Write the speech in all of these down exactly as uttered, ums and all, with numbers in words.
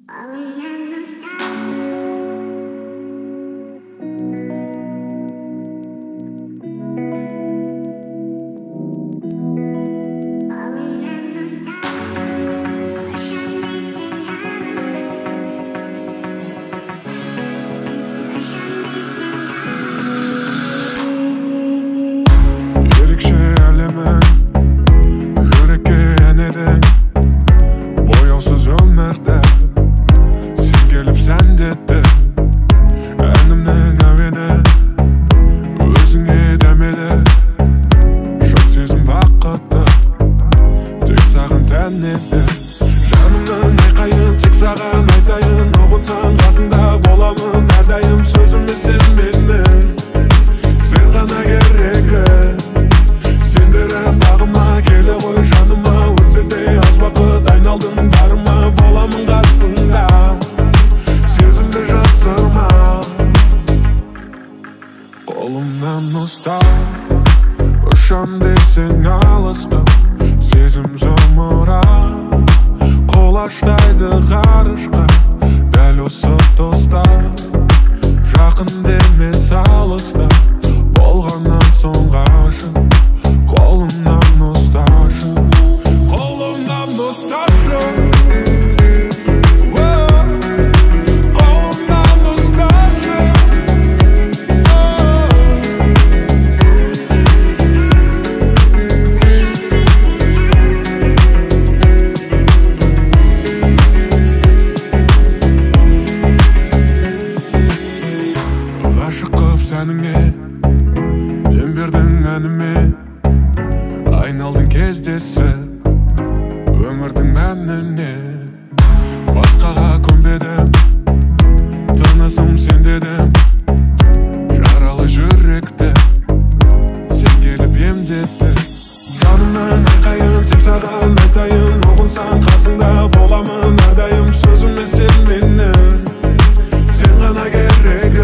Жанымның айқайын тек саған айтайын, ұғынсаң қасыңда боламын әрдайым. Сөзіме сен менің, сен ғана керегі. Сендері бағыма келе ғой жаныма, өтсе де аз уақыт айналдың барыма. Боламын қасыңда, сезімді жасырма, қолымнан ұста. Ұшам десең алысқа, сезім зымырап қолаштайды ғарышқа. Дәл осы тоста, жақын демес алыста. Болғаннан соң ғашық, қолымнан ұсташы, қолымнан ұсташы. Ғашық қып сәніңе, дем бердің әніме. Айналдың кездесіп өмірдің мәніне. Басқаға көнбедім, тынысым сен дедім. Жаралы жүректі сен келіп емдетті. Жанымның айқайын тек саған айтайын, ұғынсаң қасыңда боламын әрдайым. Сөзіме сен менің, сен ғана керегі.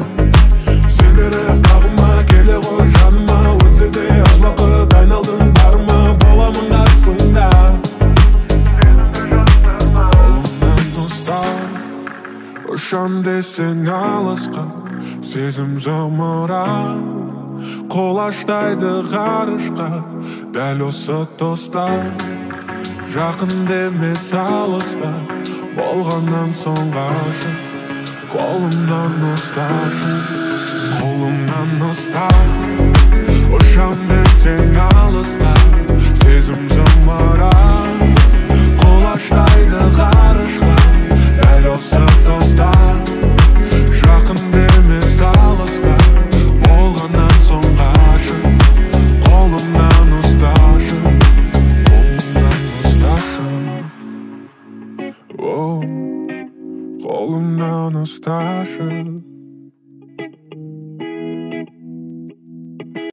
Ұшам десең алысқа, сезім зымырап қолаштайды ғарышқа. Дәл осы тоста, жақын демес алыста. Болғаннан соң ғашық, қолымнан ұсташы, қолымнан ұста. Ұшам десең алысқа, сезім зымырап қолаштайды ғарышқа. Дәл осы тоста, жақын демес алыста. Болғаннан соң ғашық, қолымнан ұсташы, қолымнан ұсташы, оу, қолымнан ұсташы.